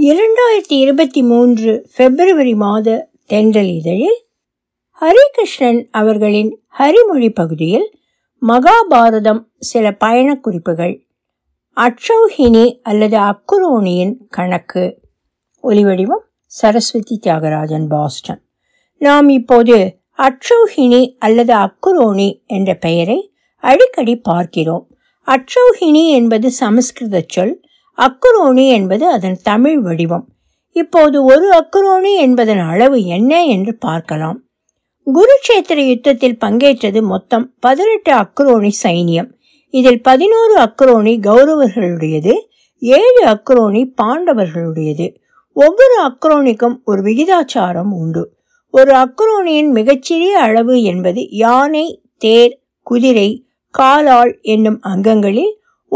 2023 பிப்ரவரி மாத தென்றல் இதழில் ஹரிகிருஷ்ணன் அவர்களின் ஹரிமொழி பகுதியில் மகாபாரதம் சில பயண குறிப்புகள். அட்சௌஹிணி அல்லது அக்குரோனியின் கணக்கு. ஒலிவடிவம் சரஸ்வதி தியாகராஜன், பாஸ்டன். நாம் இப்போது அட்சௌஹிணி அல்லது அக்குரோனி என்ற பெயரை அடிக்கடி பார்க்கிறோம். அட்சௌஹிணி என்பது சமஸ்கிருத சொல், அக்குரோனி என்பது அதன் தமிழ் வடிவம். இப்போது ஒரு அக்குரோனி என்பதன் அளவு என்ன என்று பார்க்கலாம். குருட்சேத்திர யுத்தத்தில் பங்கேற்றது மொத்தம் 18 அக்குரோனி சைனியம். இதில் 11 அக்குரோனி கௌரவர்களுடையது, 7 அக்குரோனி பாண்டவர்களுடையது. ஒவ்வொரு அக்குரோனிக்கும் ஒரு விகிதாச்சாரம் உண்டு. ஒரு அக்குரோனியின் மிகச்சிறிய அளவு என்பது யானை, தேர், குதிரை, காலாள் என்னும் அங்கங்களில்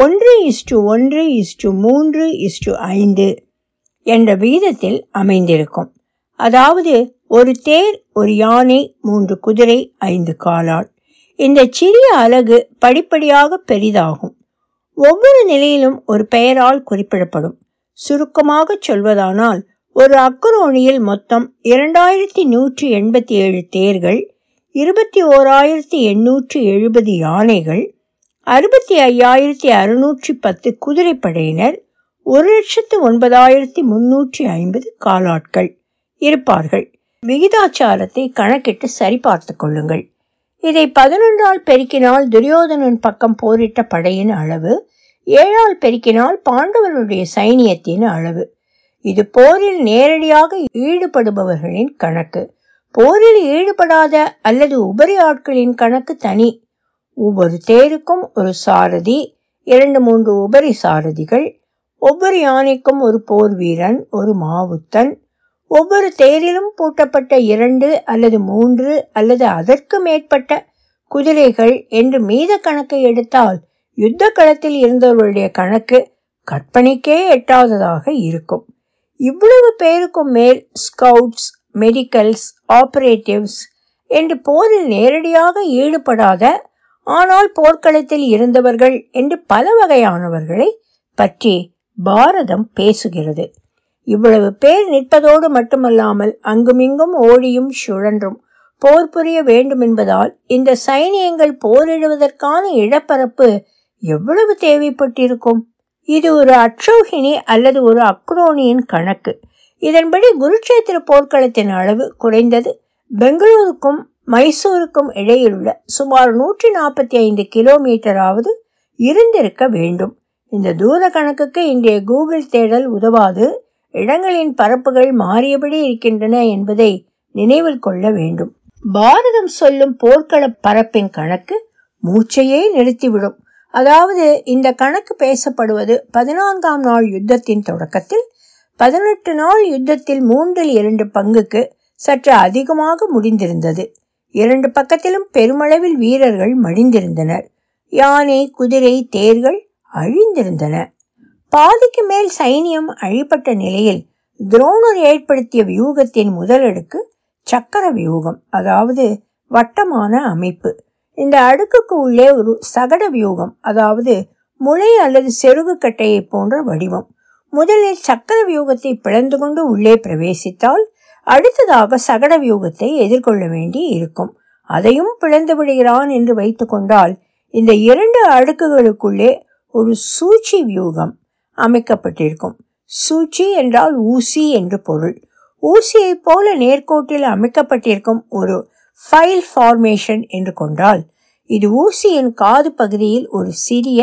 1:1:3:5 என்ற விகிதத்தில் அமைந்திருக்கும். அதாவது ஒரு தேர், ஒரு யானை, 3 குதிரை, 5 காலாள். இந்த சிறிய அலகு படிப்படியாக பெரிதாகும். ஒவ்வொரு நிலையிலும் ஒரு பெயரால் குறிப்பிடப்படும். சுருக்கமாக சொல்வதானால், ஒரு அக்குரோனியில் மொத்தம் 2187 தேர்கள், 21,870 யானைகள், 65,610 குதிரைப்படையினர், 1,09,350 காலாட்கள் இருப்பார்கள். விகிதாச்சாரத்தை கணக்கிட்டு சரிபார்த்து கொள்ளுங்கள். இதை 11ஆல் பெருக்கினால் துரியோதனன் பக்கம் போரிட்ட படையின் அளவு, 7ஆல் பெருக்கினால் பாண்டவர்களுடைய சைனியத்தின் அளவு. இது போரில் நேரடியாக ஈடுபடுபவர்களின் கணக்கு. போரில் ஈடுபடாத அல்லது உபரி ஆட்களின் கணக்கு தனி. ஒவ்வொரு தேருக்கும் ஒரு சாரதி, 2-3 உபரி சாரதிகள், ஒவ்வொரு யானைக்கும் ஒரு போர் வீரன், ஒரு மாவுத்தன், ஒவ்வொரு தேரிலும் பூட்டப்பட்ட 2 அல்லது 3 அல்லது அதற்கு மேற்பட்ட குதிரைகள் என்று மீத கணக்கை எடுத்தால் யுத்த களத்தில் இருந்தவர்களுடைய கணக்கு கற்பனைக்கே எட்டாததாக இருக்கும். இவ்வளவு பேருக்கும் மேல் ஸ்கவுட்ஸ், மெடிக்கல்ஸ், ஆபரேட்டிவ்ஸ் என்று போரில் நேரடியாக ஈடுபடாத ஆனால் போர்க்களத்தில் இருந்தவர்கள் என்று பல வகையானவர்களை பற்றி பாரதம் பேசுகிறது. இவ்வளவு பேர் நிற்பதோடு மட்டுமல்லாமல் அங்குமிங்கும் ஓடியும் சுழன்றும் போர் புரிய வேண்டும் என்பதால் இந்த சைனியங்கள் போரிடுவதற்கான இடப்பரப்பு எவ்வளவு தேவைப்பட்டிருக்கும். இது ஒரு அட்சௌஹிணி அல்லது ஒரு அக்குரோனியின் கணக்கு. இதன்படி குருட்சேத்திர போர்க்களத்தின் அளவு குறைந்தது பெங்களூருக்கும் மைசூருக்கும் இடையிலுள்ள சுமார் 145 கிலோமீட்டராவது இருந்திருக்க வேண்டும். இந்த தூர கணக்குக்கு இன்றைய கூகுள் தேடல் உதவாது. இடங்களின் பரப்புகள் மாறியபடி இருக்கின்றன என்பதை நினைவில் கொள்ள வேண்டும். பாரதம் சொல்லும் போர்க்கள பரப்பின் கணக்கு மூச்சையே நிறுத்திவிடும். அதாவது இந்த கணக்கு பேசப்படுவது 14ஆம் நாள் யுத்தத்தின் தொடக்கத்தில். 18 நாள் யுத்தத்தில் 3/2 பங்குக்கு சற்று அதிகமாக முடிந்திருந்தது. 2 பக்கத்திலும் பெருமளவில் வீரர்கள் மடிந்திருந்தனர். யானை, குதிரை, தேர்கள் அழிந்திருந்தன. பாதிக்கு மேல் சைனியம் அழிப்பட்ட நிலையில் துரோணர் ஏற்படுத்திய வியூகத்தின் முதலடுக்கு சக்கர வியூகம், அதாவது வட்டமான அமைப்பு. இந்த அடுக்குக்கு உள்ளே ஒரு சகட வியூகம், அதாவது முளை அல்லது செருகு கட்டையை போன்ற வடிவம். முதலில் சக்கர வியூகத்தை பிளந்து கொண்டு உள்ளே பிரவேசித்தால் அடுத்ததாக சகட வியூகத்தை எதிர்கொள்ள வேண்டி இருக்கும். அதையும் பிளந்து விடுகிறான் என்று வைத்து கொண்டால் இந்த 2 அடுக்குகளுக்குள்ளே ஒரு சூச்சி வியூகம் அமைக்கப்பட்டிருக்கும். சூச்சி என்றால் ஊசி என்று பொருள். ஊசியை போல நேர்கோட்டில் அமைக்கப்பட்டிருக்கும் ஒரு ஃபைல் ஃபார்மேஷன் என்று கொண்டால், இது ஊசியின் காது பகுதியில் ஒரு சிறிய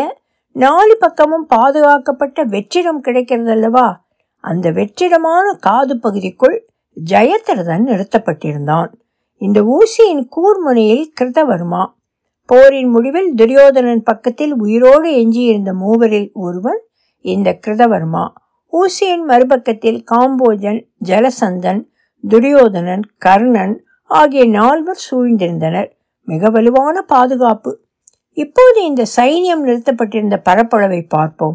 4 பக்கமும் பாதுகாக்கப்பட்ட வெற்றிடம் கிடைக்கிறதல்லவா. அந்த வெற்றிடமான காது பகுதிக்குள் ஜெயத்ரதன் நிறுத்தப்பட்டிருந்தான். இந்த ஊசியின் கூர்முனையில் கிருதவர்மா. போரின் முடிவில் துரியோதனன் பக்கத்தில் உயிரோடு எஞ்சியிருந்த 3வரில் ஒருவன் இந்த கிருதவர்மா. ஊசியின் மறுபக்கத்தில் காம்போஜன், ஜலசந்தன், துரியோதனன், கர்ணன் ஆகிய 4 சூழ்ந்திருந்தனர். மிக வலுவான பாதுகாப்பு. இப்போது இந்த சைனியம் நிறுத்தப்பட்டிருந்த பரப்பளவை பார்ப்போம்.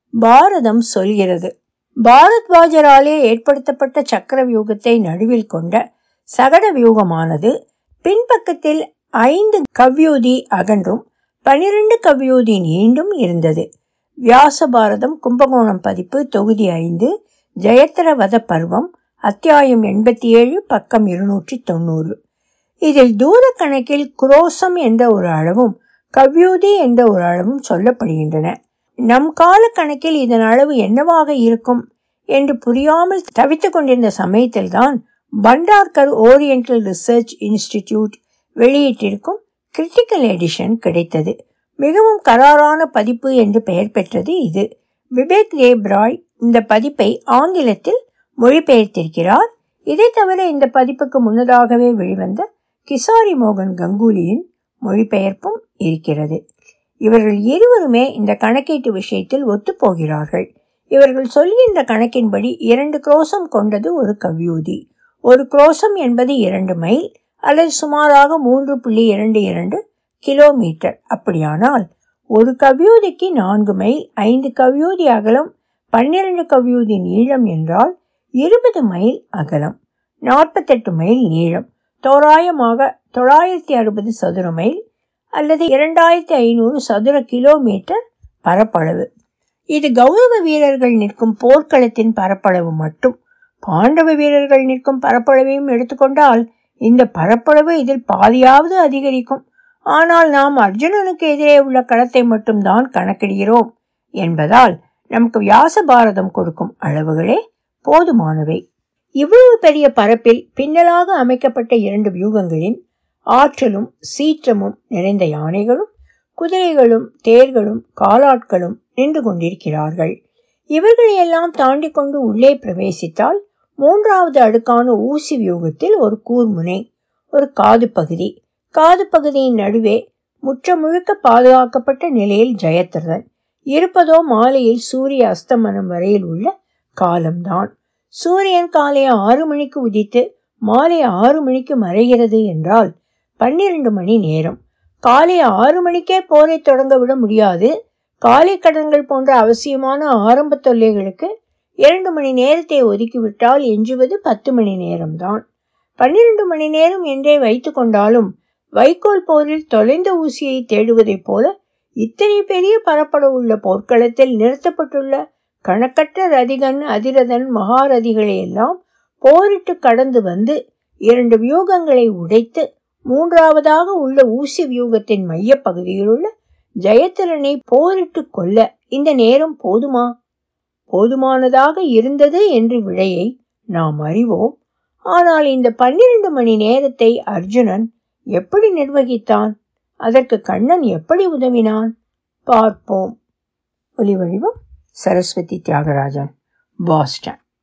பாரதம் சொல்கிறது, பாரத்வாஜராலே ஏற்படுத்தப்பட்ட சக்கர வியூகத்தை நடுவில் கொண்ட சகட வியூகமானது பின்பக்கத்தில் 5 கவ்யூதி அகன்றும் 12 கவ்யூதி நீண்டும் இருந்தது. வியாச பாரதம் கும்பகோணம் பதிப்பு, தொகுதி 5, ஜெயத்ரவத பருவம், அத்தியாயம் 87, பக்கம் 290. இதில் தூர கணக்கில் குரோசம் என்ற ஒரு அளவும் கவ்யூதி என்ற ஒரு அளவும் சொல்லப்படுகின்றன. நம் கால கணக்கில் இதன் அளவு என்னவாக இருக்கும் என்று புரியாமல் தவித்துக் கொண்டிருந்த சமயத்தில்தான் பண்டார்கர் ஓரியண்டல் ரிசர்ச் இன்ஸ்டிடியூட் வெளியிட்டிருக்கும் கிரிட்டிக்கல் எடிஷன் கிடைத்தது. மிகவும் கராரான பதிப்பு என்று பெயர் பெற்றது இது. விவேக் தேப்ராய் இந்த பதிப்பை ஆங்கிலத்தில் மொழிபெயர்த்திருக்கிறார். இதை தவிர இந்த பதிப்புக்கு முன்னதாகவே வெளிவந்த கிசாரி மோகன் கங்குலியின் மொழிபெயர்ப்பும் இருக்கிறது. இவர்கள் இருவருமே இந்த கணக்கீட்டு விஷயத்தில் ஒத்துப்போகிறார்கள். இவர்கள் சொல்கின்ற கணக்கின்படி 2 குரோசம் கொண்டது ஒரு கவ்யூதி. ஒரு குரோசம் என்பது 2 மைல் அல்லது சுமாராக 3.22 கிலோமீட்டர். அப்படியானால் ஒரு கவ்யூதிக்கு 4 மைல், 5 கவ்யூதி அகலம், 12 கவ்யூதி நீளம் என்றால் 20 மைல் அகலம், 48 மைல் நீளம், தோராயமாக 960 சதுர மைல் அல்லது 2500 சதுர கிலோமீட்டர் பரப்பளவு. இது கௌரவ வீரர்கள் நிற்கும் போர்க்களத்தின் பரப்பளவு மட்டும். பாண்டவ வீரர்கள் நிற்கும் பரப்பளவையும் எடுத்துக்கொண்டால் இந்த பரப்பளவு இதில் பாதியாவது அதிகரிக்கும். ஆனால் நாம் அர்ஜுனனுக்கு எதிரே உள்ள களத்தை மட்டும்தான் கணக்கிடுகிறோம் என்பதால் நமக்கு வியாச பாரதம் கொடுக்கும் அளவுகளே போதுமானவை. இவ்வளவு பெரிய பரப்பில் பின்னலாக அமைக்கப்பட்ட 2 வியூகங்களின் ஆற்றலும் சீற்றமும் நிறைந்த யானைகளும் குதிரைகளும் தேர்களும் காலாட்களும் நின்று கொண்டிருக்கிறார்கள். இவர்களையெல்லாம் தாண்டி கொண்டு உள்ளே பிரவேசித்தால் 3வது அடுக்கான ஊசி வியூகத்தில் ஒரு கூர்முனை, ஒரு காது பகுதி. காது பகுதியின் நடுவே முற்ற முழுக்க பாதுகாக்கப்பட்ட நிலையில் ஜெயத்ரதன் இருப்பதோ மாலையில் சூரிய அஸ்தமனம் வரையில் உள்ள காலம்தான். சூரியன் காலை 6 மணிக்கு உதித்து மாலை 6 மணிக்கு மறைகிறது என்றால் 12 மணி நேரம். காலை 6 மணிக்கே போரை தொடங்க விட முடியாது. காலை கடன்கள் போன்ற அவசியமான ஆரம்ப தொல்லைகளுக்கு 2 மணி நேரத்தை ஒதுக்கிவிட்டால் எஞ்சுவது 10 மணி நேரம்தான். 12 மணி நேரம் என்றே வைத்து கொண்டாலும் வைக்கோல் போரில் தொலைந்த ஊசியை தேடுவதைப் போல இத்தனை பெரிய பரப்பளவுள்ள போர்க்களத்தில் நிறுத்தப்பட்டுள்ள கணக்கற்ற ரதிகன் அதிரதன் மகாரதிகளை எல்லாம் போரிட்டு கடந்து வந்து 2 வியூகங்களை உடைத்து 3வதாக உள்ள ஊசி வியூகத்தின் மைய பகுதியில் உள்ள ஜெயத்ரனை போரிட்டு கொல்ல இந்த நேரம் போதுமா? போதுமானதாக இருந்தது என்று விடையை நாம் அறிவோம். ஆனால் இந்த 12 மணி நேரத்தை அர்ஜுனன் எப்படி நிர்வகித்தான்? அதற்கு கண்ணன் எப்படி உதவினான்? பார்ப்போம். ஒலிவடிவம் சரஸ்வதி தியாகராஜன், பாஸ்டன்.